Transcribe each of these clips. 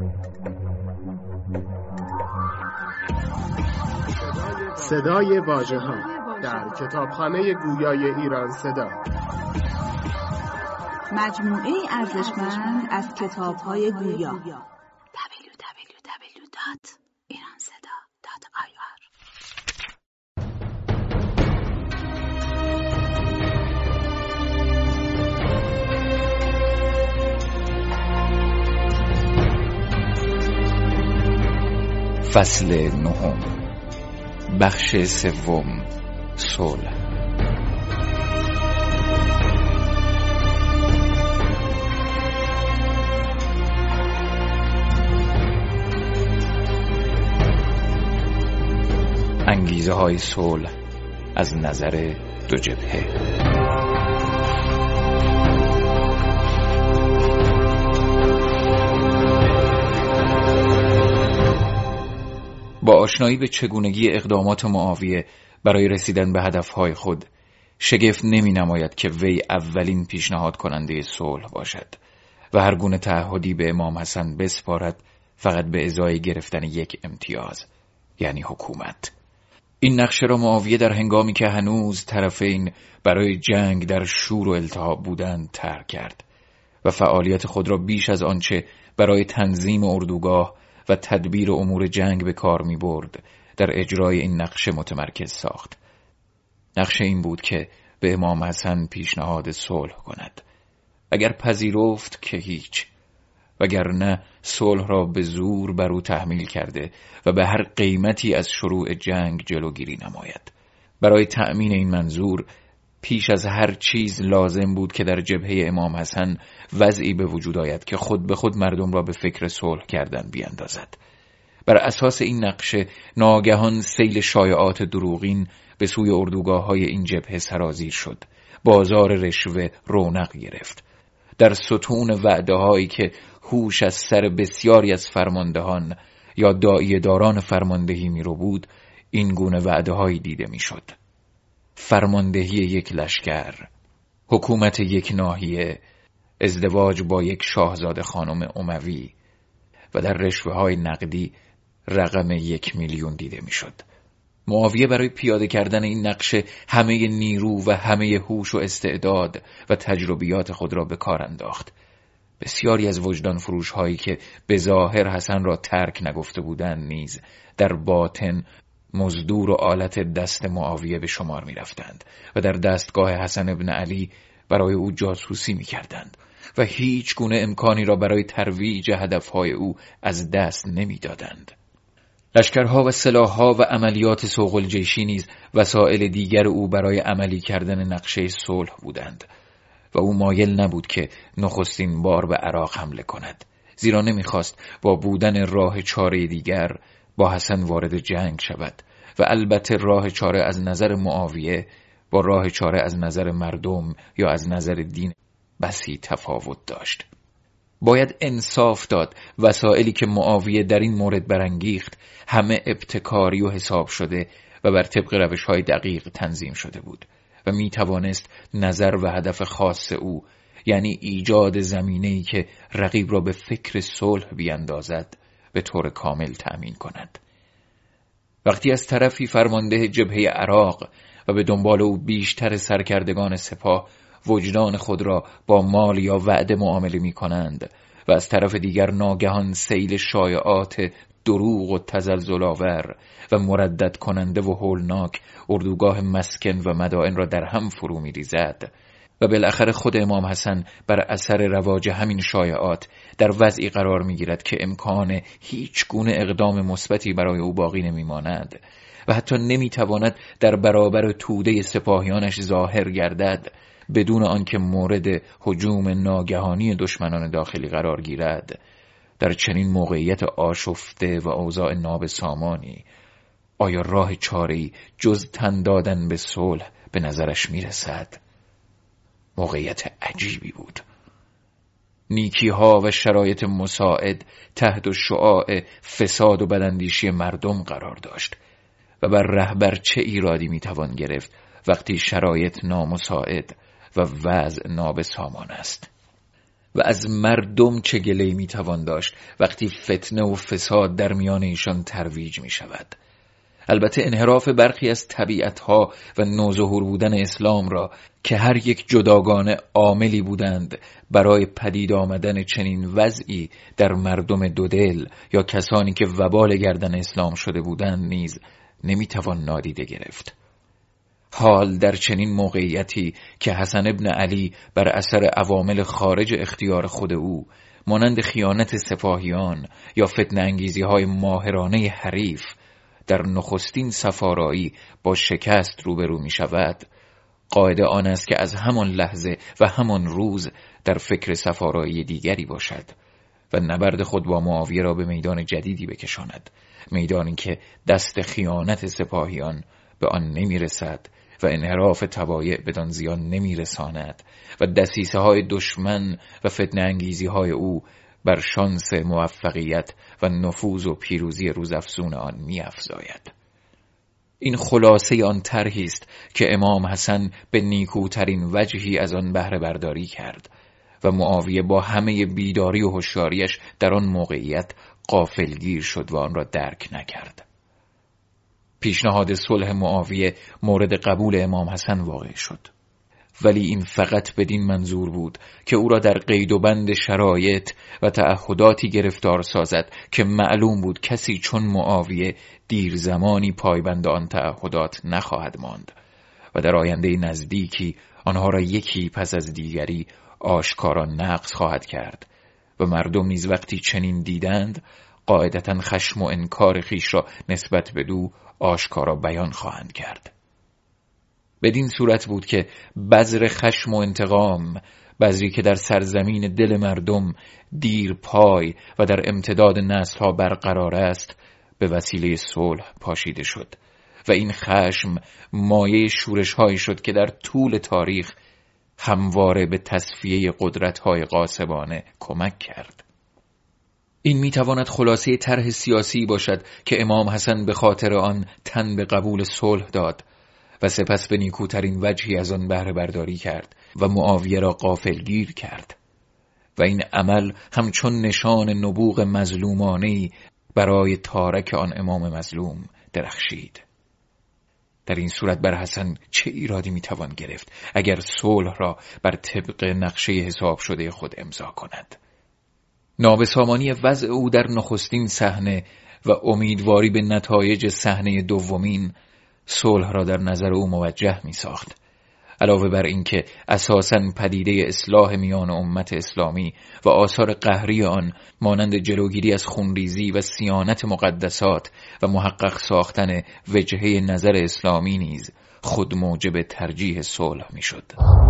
صدای واژه‌ها در کتابخانه گویای ایران صدا، مجموعه ارزشمند از کتاب‌های گویا. www.iranseda.ir فصل 9، بخش 3، صلح. انگیزه های صلح از نظر دو جبهه. با آشنایی به چگونگی اقدامات معاویه برای رسیدن به هدفهای خود، شگفت نمی نماید که وی اولین پیشنهاد کننده صلح باشد و هر گونه تعهدی به امام حسن بسپارد فقط به ازای گرفتن یک امتیاز، یعنی حکومت. این نقشه را معاویه در هنگامی که هنوز طرفین برای جنگ در شور و التهاب بودند طرح کرد و فعالیت خود را بیش از آنچه برای تنظیم اردوگاه و تدبیر امور جنگ به کار می برد در اجرای این نقشه متمرکز ساخت. نقشه این بود که به امام حسن پیشنهاد صلح کند. اگر پذیرفت که هیچ، وگرنه صلح را به زور بر او تحمیل کرده و به هر قیمتی از شروع جنگ جلوگیری نماید. برای تأمین این منظور پیش از هر چیز لازم بود که در جبهه امام حسن وضعی به وجود آید که خود به خود مردم را به فکر صلح کردن بیاندازد. بر اساس این نقشه ناگهان سیل شایعات دروغین به سوی اردوگاه‌های این جبهه سرازیر شد. بازار رشوه رونق گرفت. در ستون وعده‌هایی که هوش از سر بسیاری از فرماندهان یا داعیه‌داران فرماندهی می‌رو بود، این گونه وعده‌هایی دیده می‌شد: فرماندهی یک لشکر، حکومت یک ناحیه، ازدواج با یک شاهزاده خانم اموی و در رشوه‌های نقدی رقم 1,000,000 دیده می‌شد. معاویه برای پیاده کردن این نقشه همه نیرو و همه هوش و استعداد و تجربیات خود را به کار انداخت. بسیاری از وجدان فروش‌هایی که به ظاهر حسن را ترک نگفته بودند نیز در باطن مزدور و آلت دست معاویه به شمار می رفتند و در دستگاه حسن ابن علی برای او جاسوسی می کردند و هیچ گونه امکانی را برای ترویج هدفهای او از دست نمی دادند. لشکرها و سلاحها و عملیات سوق الجیشی نیز وسایل دیگر او برای عملی کردن نقشه صلح بودند و او مایل نبود که نخستین بار به عراق حمله کند، زیرا نمیخواست با بودن راه چاره دیگر با حسن وارد جنگ شود و البته راه چاره از نظر معاویه با راه چاره از نظر مردم یا از نظر دین بسی تفاوت داشت. باید انصاف داد وسائلی که معاویه در این مورد برانگیخت همه ابتکاری و حساب شده و بر طبق روش‌های دقیق تنظیم شده بود و می توانست نظر و هدف خاص او، یعنی ایجاد زمینه‌ای که رقیب را به فکر صلح بیاندازد، به طور کامل تأمین کند. وقتی از طرفی فرمانده جبهه عراق و به دنبال او بیشتر سرکردگان سپاه وجدان خود را با مال یا وعده معامله می کنند و از طرف دیگر ناگهان سیل شایعات دروغ و تزلزل‌آور و مردد کننده و هولناک اردوگاه مسکن و مدائن را در هم فرو می ریزد و بالاخره خود امام حسن بر اثر رواج همین شایعات در وضعی قرار می گیرد که امکان هیچ گونه اقدام مثبتی برای او باقی نمی ماند و حتی نمی تواند در برابر توده سپاهیانش ظاهر گردد بدون آنکه مورد هجوم ناگهانی دشمنان داخلی قرار گیرد. در چنین موقعیت آشفته و اوضاع نابسامانی آیا راه چاره‌ای جز تن دادن به صلح به نظرش می رسد؟ موقعیت عجیبی بود. نیکی‌ها و شرایط مساعد تحت شعاع فساد و بداندیشی مردم قرار داشت و بر رهبر چه ایرادی میتوان گرفت وقتی شرایط نامساعد و وضع نابسامان است. و از مردم چه گله‌ای میتوان داشت وقتی فتنه و فساد در میان ایشان ترویج می شود. البته انحراف برخی از طبیعتها و نوظهور بودن اسلام را که هر یک جداگانه عاملی بودند برای پدید آمدن چنین وضعی در مردم دودل یا کسانی که وبال گردن اسلام شده بودند نیز نمیتوان نادیده گرفت. حال در چنین موقعیتی که حسن ابن علی بر اثر عوامل خارج اختیار خود او مانند خیانت سپاهیان یا فتنه انگیزی های ماهرانه حریف در نخستین سفارایی با شکست روبرو می شود، قاعده آن است که از همان لحظه و همان روز در فکر سفارایی دیگری باشد و نبرد خود با معاویه را به میدان جدیدی بکشاند، میدانی که دست خیانت سپاهیان به آن نمی رسد و انحراف طبایع بدان زیان نمی رساند و دسیسه های دشمن و فتنه انگیزی های او بر شانس موفقیت و نفوذ و پیروزی روزافزون آن می افزاید. این خلاصه آن طرحی است که امام حسن به نیکوترین وجهی از آن بهره برداری کرد و معاویه با همه بیداری و هوشیاریش در آن موقعیت غافلگیر شد و آن را درک نکرد. پیشنهاد صلح معاویه مورد قبول امام حسن واقع شد، ولی این فقط بدین منظور بود که او را در قید و بند شرایط و تعهداتی گرفتار سازد که معلوم بود کسی چون معاویه دیر زمانی پایبند آن تعهدات نخواهد ماند و در آینده نزدیکی آنها را یکی پس از دیگری آشکارا نقض خواهد کرد و مردم نیز وقتی چنین دیدند قاعدتاً خشم و انکار خیش را نسبت بدو آشکارا بیان خواهند کرد. بدین صورت بود که بذر خشم و انتقام، بذری که در سرزمین دل مردم دیر پای و در امتداد نسل‌ها برقرار است، به وسیله صلح پاشیده شد و این خشم مایه شورش‌هایی شد که در طول تاریخ همواره به تصفیه قدرت‌های غاصبانه کمک کرد. این میتواند خلاصه طرح سیاسی باشد که امام حسن به خاطر آن تن به قبول صلح داد و سپس به نیکوترین وجهی از آن بهره برداری کرد و معاویه را غافلگیر کرد و این عمل همچون نشان نبوغ مظلومانه‌ای برای تارک آن امام مظلوم درخشید. در این صورت بر حسن چه ایرادی میتوان گرفت اگر صلح را بر طبق نقشه حساب شده خود امضا کند؟ نابسامانی وضع او در نخستین صحنه و امیدواری به نتایج صحنه دومین صلح را در نظر او موجه می ساخت. علاوه بر اینکه اساساً پدیده اصلاح میان امت اسلامی و آثار قهری آن مانند جلوگیری از خونریزی و صیانت مقدسات و محقق ساختن وجهه نظر اسلامی نیز خود موجب ترجیح صلح می شد.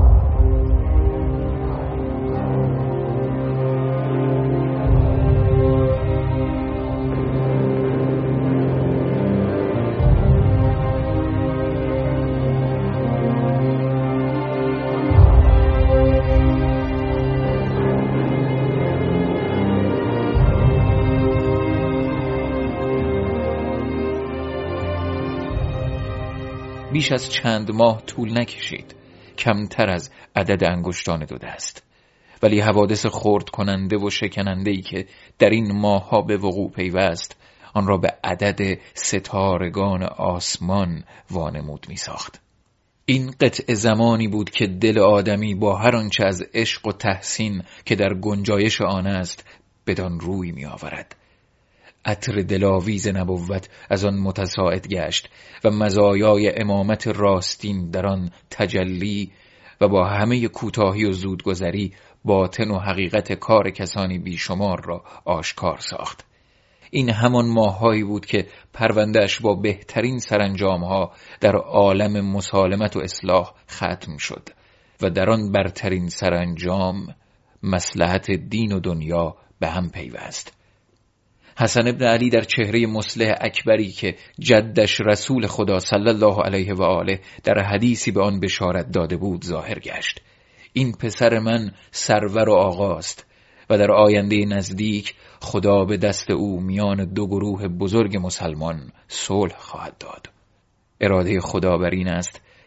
بیش از چند ماه طول نکشید، کمتر از عدد انگشتان دو دست، ولی حوادث خرد کننده و شکننده‌ای که در این ماه‌ها به وقوع پیوست آن را به عدد ستارگان آسمان وانمود می‌ساخت. این قطع زمانی بود که دل آدمی با هر آنچه از عشق و تحسین که در گنجایش آن است بدان روی می‌آورد. عطر دلاویز نبوت از آن متساعد گشت و مزایای امامت راستین در آن تجلی و با همه کوتاهی و زودگذری باطن و حقیقت کار کسانی بیشمار را آشکار ساخت. این همان ماه‌هایی بود که پرونده‌اش با بهترین سرانجام‌ها در عالم مسالمت و اصلاح ختم شد و در آن برترین سرانجام مصلحت دین و دنیا به هم پیوست. حسن ابن علی در چهره مصلح اکبری که جدش رسول خدا صلی الله علیه و آله در حدیثی به آن بشارت داده بود ظاهر گشت. این پسر من سرور و آقاست و در آینده نزدیک خدا به دست او میان دو گروه بزرگ مسلمان صلح خواهد داد. اراده خدا بر این است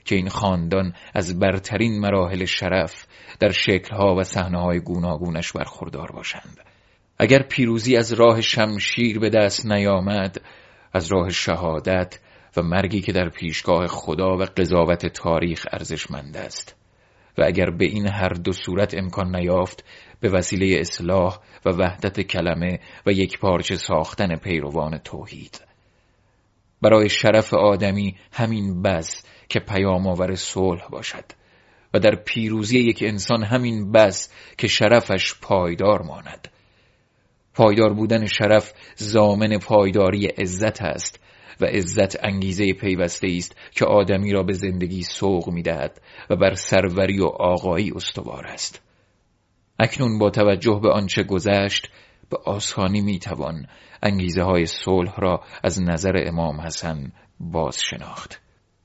که این خاندان از برترین مراحل شرف در شکل‌ها و صحنه‌های گوناگونش برخوردار باشند. اگر پیروزی از راه شمشیر به دست نیامد، از راه شهادت و مرگی که در پیشگاه خدا و قضاوت تاریخ ارزشمند است، و اگر به این هر دو صورت امکان نیافت، به وسیله اصلاح و وحدت کلمه و یک پارچه ساختن پیروان توحید. برای شرف آدمی همین بس که پیام آور صلح باشد و در پیروزی یک انسان همین بس که شرفش پایدار ماند. پایدار بودن شرف ضامن پایداری عزت است و عزت انگیزه پیوسته است که آدمی را به زندگی سوق می‌دهد و بر سروری و آقایی استوار است. اکنون با توجه به آنچه گذشت، به آسانی می‌توان انگیزه‌های صلح را از نظر امام حسن باز شناخت.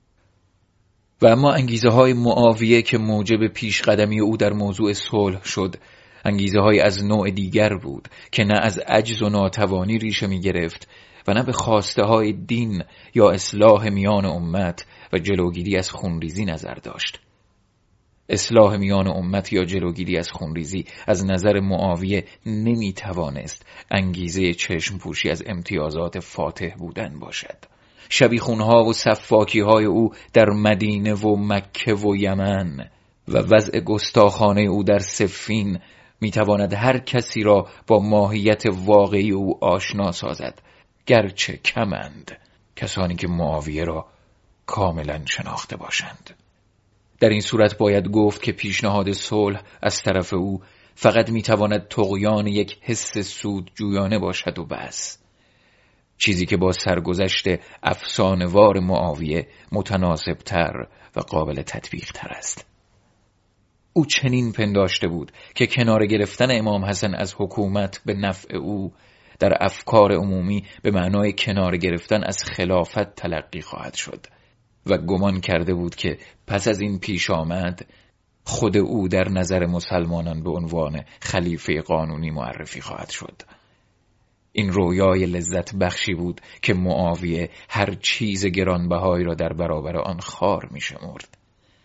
و اما انگیزه‌های معاویه که موجب پیشقدمی او در موضوع صلح شد، انگیزه‌های از نوع دیگر بود که نه از عجز و ناتوانی ریشه می‌گرفت و نه به خواسته‌های دین یا اصلاح میان امت و جلوگیری از خونریزی نظر داشت. اصلاح میان امت یا جلوگیری از خونریزی از نظر معاویه نمی‌توانست انگیزه چشم پوشی از امتیازات فاتح بودن باشد. شبیخونها و سفاکی‌های او در مدینه و مکه و یمن و وضع گستاخانه او در صفین می‌تواند هر کسی را با ماهیت واقعی او آشنا سازد، گرچه کمند کسانی که معاویه را کاملا شناخته باشند. در این صورت باید گفت که پیشنهاد صلح از طرف او فقط میتواند طغیان یک حس سود جویانه باشد و بس، چیزی که با سرگذشت افسانه‌وار معاویه متناسب تر و قابل تطبیق تر است. او چنین پنداشته بود که کنار گرفتن امام حسن از حکومت به نفع او در افکار عمومی به معنای کنار گرفتن از خلافت تلقی خواهد شد و گمان کرده بود که پس از این پیش آمد خود او در نظر مسلمانان به عنوان خلیفه قانونی معرفی خواهد شد. این رویای لذت بخشی بود که معاویه هر چیز گرانبهایی را در برابر آن خار می شمرد.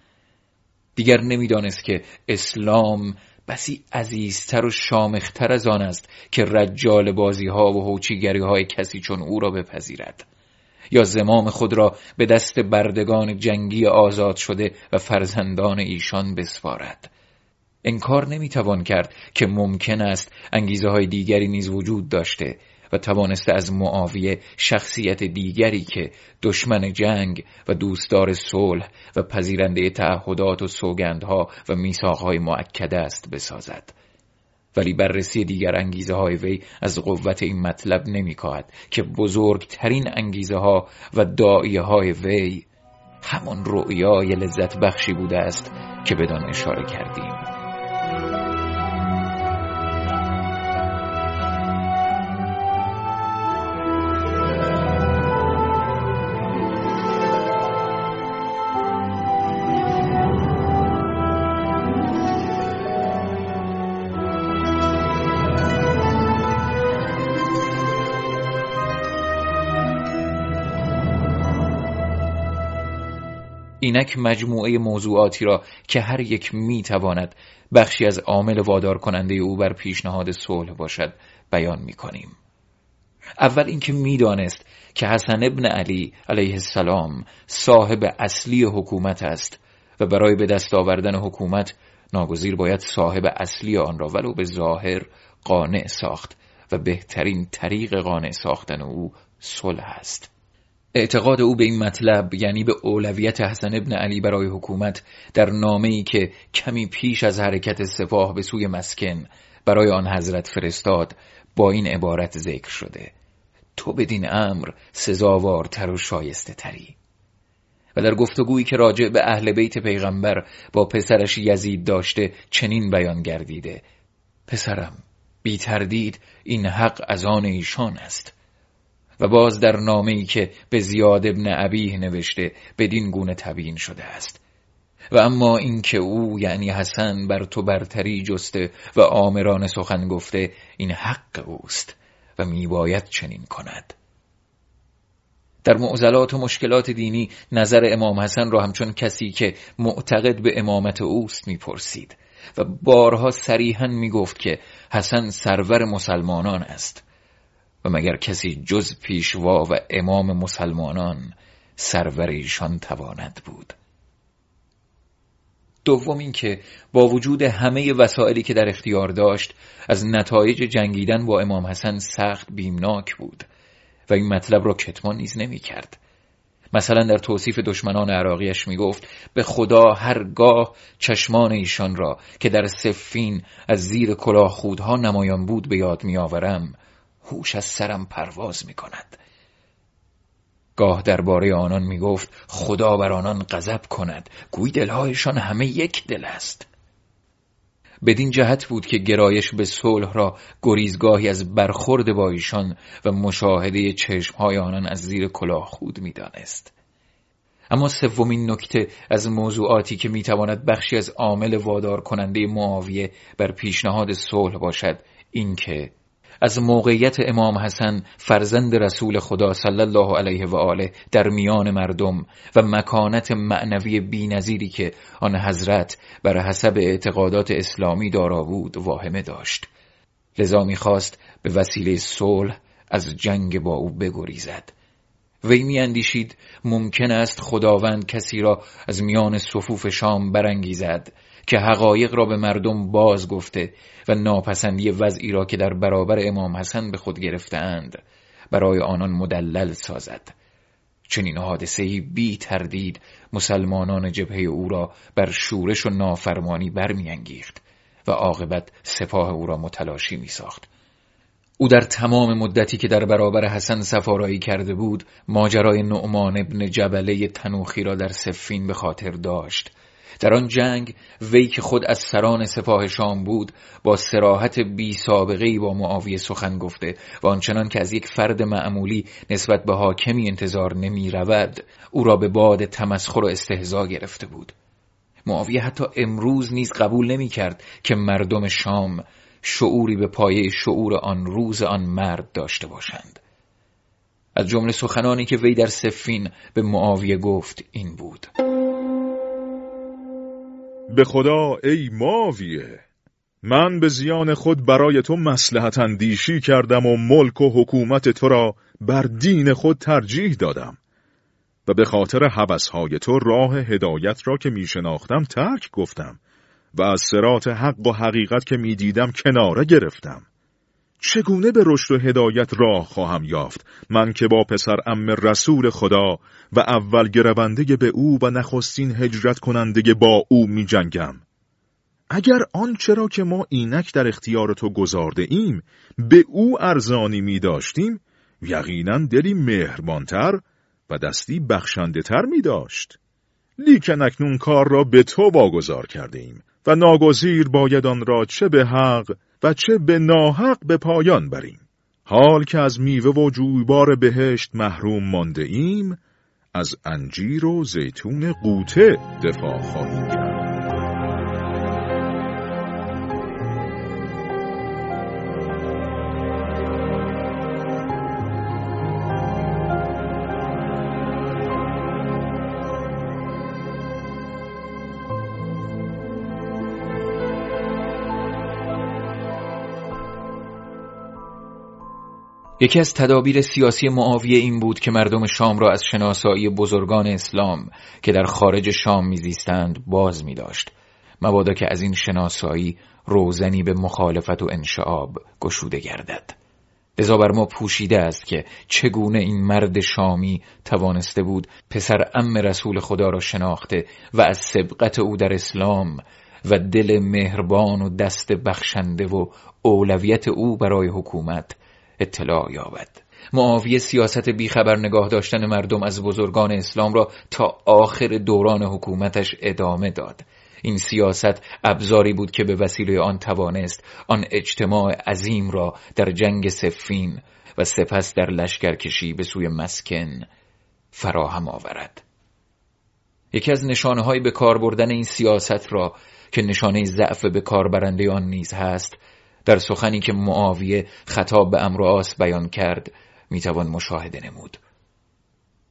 دیگر نمیدانست که اسلام بسی عزیزتر و شامختر از آن است که رجال بازی ها و هوچیگری های کسی چون او را بپذیرد یا زمام خود را به دست بردگان جنگی آزاد شده و فرزندان ایشان بسپارد. انکار نمیتوان کرد که ممکن است انگیزه های دیگری نیز وجود داشته و توانسته از معاویه شخصیت دیگری که دشمن جنگ و دوستدار صلح و پذیرنده تعهدات و سوگندها و میثاقهای مؤکد است بسازد. ولی بررسی دیگر انگیزه های وی از قوت این مطلب نمی کاهد که بزرگترین انگیزه ها و داعیه های وی همان رؤیای لذت بخشی بوده است که بدان اشاره کردیم. اینک مجموعه موضوعاتی را که هر یک میتواند بخشی از عامل وادار کننده او بر پیشنهاد صلح باشد بیان میکنیم. اول اینکه میدانست که حسن ابن علی علیه السلام صاحب اصلی حکومت است و برای به دست آوردن حکومت ناگزیر باید صاحب اصلی آن را ولو به ظاهر قانع ساخت و بهترین طریق قانع ساختن او صلح است. اعتقاد او به این مطلب، یعنی به اولویت حسن ابن علی برای حکومت، در نامه‌ای که کمی پیش از حرکت سپاه به سوی مسکن برای آن حضرت فرستاد با این عبارت ذکر شده: تو بدین امر سزاوارتر و شایسته تری. و در گفتگویی که راجع به اهل بیت پیغمبر با پسرش یزید داشته چنین بیان گردیده: پسرم، بی تردید این حق از آن ایشان است. و باز در نامه‌ای که به زیاد ابن ابیه نوشته بدین گونه تبیین شده است: و اما این که او یعنی حسن بر تو برتری جسته و آمرانه سخن گفته، این حق اوست و میباید چنین کند. در معضلات و مشکلات دینی نظر امام حسن را همچون کسی که معتقد به امامت اوست میپرسید و بارها صریحاً میگفت که حسن سرور مسلمانان است و مگر کسی جز پیشوا و امام مسلمانان سرور ایشان تواند بود. دوم این که با وجود همه وسایلی که در اختیار داشت از نتایج جنگیدن با امام حسن سخت بیمناک بود و این مطلب را کتمان نیز نمی کرد. مثلا در توصیف دشمنان عراقیش می گفت به خدا هرگاه چشمان ایشان را که در صفین از زیر کلاه خودها نمایان بود به یاد می آورم هوش از سرم پرواز می کند. گاه درباره آنان می گفت خدا بر آنان غضب کند، گویی دلهایشان همه یک دل است. بدین جهت بود که گرایش به صلح را گریزگاهی از برخورد با ایشان و مشاهده چشمهای آنان از زیر کلاه خود می دانست. اما سومین نکته از موضوعاتی که می تواند بخشی از عامل وادار کننده معاویه بر پیشنهاد صلح باشد این که از موقعیت امام حسن فرزند رسول خدا صلی الله علیه و آله در میان مردم و مکانت معنوی بی‌نظیری که آن حضرت بر حسب اعتقادات اسلامی دارا بود واهمه داشت. لذا می‌خواست به وسیله صلح از جنگ با او بگریزد. وی می‌اندیشید ممکن است خداوند کسی را از میان صفوف شام برانگیزد که حقایق را به مردم باز گفته و ناپسندی وضعی را که در برابر امام حسن به خود گرفتند برای آنان مدلل سازد. چنین حادثه‌ای بی تردید مسلمانان جبهه او را بر شورش و نافرمانی برمی‌انگیخت و عاقبت سپاه او را متلاشی می‌ساخت. او در تمام مدتی که در برابر حسن سفارایی کرده بود ماجرای نعمان ابن جبله تنوخی را در صفین به خاطر داشت. در آن جنگ وی که خود از سران سپاه شام بود با صراحت بی سابقه‌ای با معاویه سخن گفته و آنچنان که از یک فرد معمولی نسبت به حاکمی انتظار نمی رود او را به باد تمسخر و استهزا گرفته بود. معاویه حتی امروز نیز قبول نمی کرد که مردم شام شعوری به پایه شعور آن روز آن مرد داشته باشند. از جمله سخنانی که وی در صفین به معاویه گفت این بود: به خدا ای معاویه، من به زیان خود برای تو مصلحت اندیشی کردم و ملک و حکومت تو را بر دین خود ترجیح دادم و به خاطر هوسهای تو راه هدایت را که می شناختم ترک گفتم و از صراط حق و حقیقت که می دیدم کناره گرفتم. چگونه به رشد و هدایت راه خواهم یافت من که با پسر عم رسول خدا و اول گرونده به او و نخستین هجرت کننده با او می جنگم؟ اگر آنچه را که ما اینک در اختیار تو گذارده ایم به او ارزانی می داشتیم یقینا دلی مهربانتر و دستی بخشنده تر می داشت. لیکن اکنون کار را به تو واگذار کرده ایم و ناگزیر باید آن را چه به حق و چه به ناحق به پایان بریم. حال که از میوه و جویبار بهشت محروم مانده ایم از انجیر و زیتون قوطه دفاع خواهیم کرد. یکی از تدابیر سیاسی معاویه این بود که مردم شام را از شناسایی بزرگان اسلام که در خارج شام میزیستند باز می داشت، مبادا که از این شناسایی روزنی به مخالفت و انشعاب گشوده گردد. لذا بر ما پوشیده است که چگونه این مرد شامی توانسته بود پسر عم رسول خدا را شناخته و از سبقت او در اسلام و دل مهربان و دست بخشنده و اولویت او برای حکومت اطلاع یابد. معاویه سیاست بیخبر نگاه داشتن مردم از بزرگان اسلام را تا آخر دوران حکومتش ادامه داد. این سیاست ابزاری بود که به وسیله آن توانست آن اجتماع عظیم را در جنگ صفین و سپس در لشکرکشی به سوی مسکن فراهم آورد. یکی از نشانه‌های به کار بردن این سیاست را که نشانه ضعف به کار برنده آن نیز هست در سخنی که معاویه خطاب به عمرو عاص بیان کرد میتوان مشاهده نمود.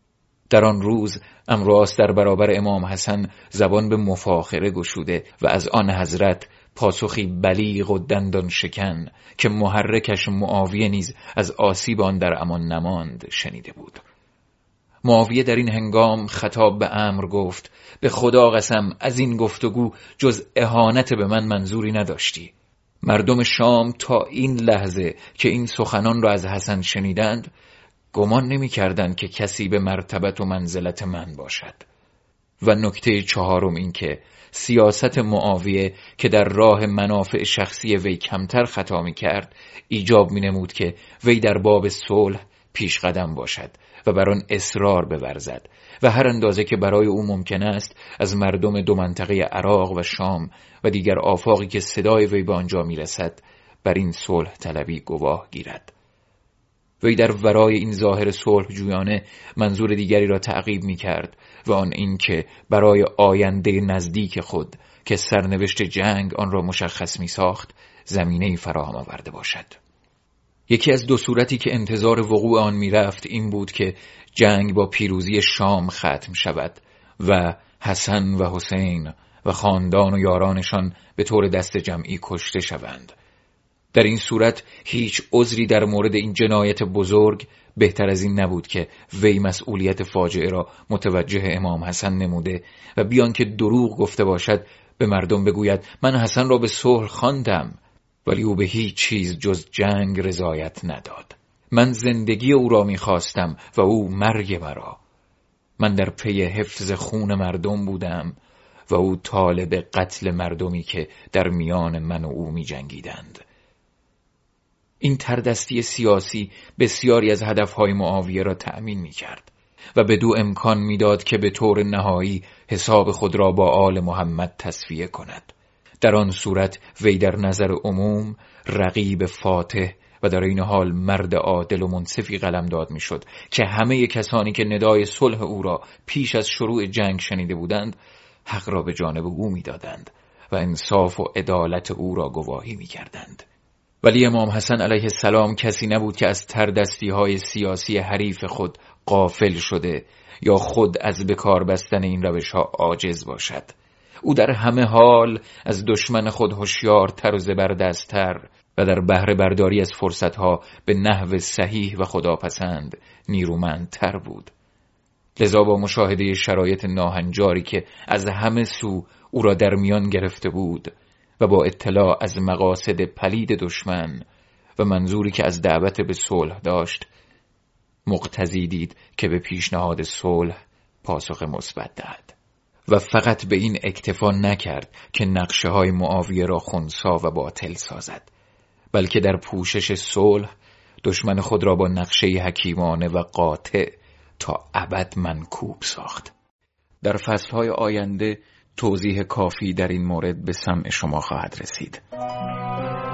در آن روز عمرو در برابر امام حسن زبان به مفاخره گشوده و از آن حضرت پاسخی بلیغ و دندان شکن که محرکش معاویه نیز از آسیب آن در امان نماند شنیده بود. معاویه در این هنگام خطاب به عمرو گفت: به خدا قسم از این گفتگو جز اهانت به من منظوری نداشتی. مردم شام تا این لحظه که این سخنان را از حسن شنیدند گمان نمی کردند که کسی به مرتبت و منزلت من باشد. و نکته چهارم این که سیاست معاویه که در راه منافع شخصی وی کمتر خطا می کرد ایجاب می نمود که وی در باب صلح پیش قدم باشد و بر آن اصرار بورزد و هر اندازه که برای او ممکن است از مردم دو منطقه عراق و شام و دیگر آفاقی که صدای وی به آنجا می رسد بر این صلح طلبی گواه گیرد. وی در ورای این ظاهر صلح جویانه منظور دیگری را تعقیب می کرد و آن این که برای آینده نزدیک خود که سرنوشت جنگ آن را مشخص می ساخت زمینه‌ای فراهم آورده باشد. یکی از دو صورتی که انتظار وقوع آن می رفت این بود که جنگ با پیروزی شام ختم شود و حسن و حسین و خاندان و یارانشان به طور دست جمعی کشته شوند. در این صورت هیچ عذری در مورد این جنایت بزرگ بهتر از این نبود که وی مسئولیت فاجعه را متوجه امام حسن نموده و بیان که دروغ گفته باشد به مردم بگوید من حسن را به صلح خواندم، ولی او به هیچ چیز جز جنگ رضایت نداد. من زندگی او را می‌خواستم و او مرگ مرا. من در پی حفظ خون مردم بودم و او طالب قتل مردمی که در میان من و او می‌جنگیدند. این تردستی سیاسی بسیاری از هدفهای معاویه را تأمین می‌کرد و بدو امکان می‌داد که به طور نهایی حساب خود را با آل محمد تصفیه کند. در آن صورت وی در نظر عموم رقیب فاتح و در این حال مرد عادل و منصفی قلمداد می‌شد که همه کسانی که ندای صلح او را پیش از شروع جنگ شنیده بودند حق را به جانب او می‌دادند و انصاف و عدالت او را گواهی می‌کردند. ولی امام حسن علیه السلام کسی نبود که از تردستی‌های سیاسی حریف خود غافل شده یا خود از به کار بستن این روش‌ها عاجز باشد. او در همه حال از دشمن خود هوشیارتر و زبردست‌تر و در بهره برداری از فرصت‌ها به نحو صحیح و خداپسند نیرومندتر بود. لذا با مشاهده شرایط ناهنجاری که از همه سو او را در میان گرفته بود و با اطلاع از مقاصد پلید دشمن و منظوری که از دعوت به صلح داشت مقتضی دید که به پیشنهاد صلح پاسخ مثبت دهد و فقط به این اکتفا نکرد که نقشه های معاویه را خنثی و باطل سازد، بلکه در پوشش صلح دشمن خود را با نقشه حکیمانه و قاطع تا ابد منکوب ساخت. در فصلهای آینده توضیح کافی در این مورد به سمع شما خواهد رسید.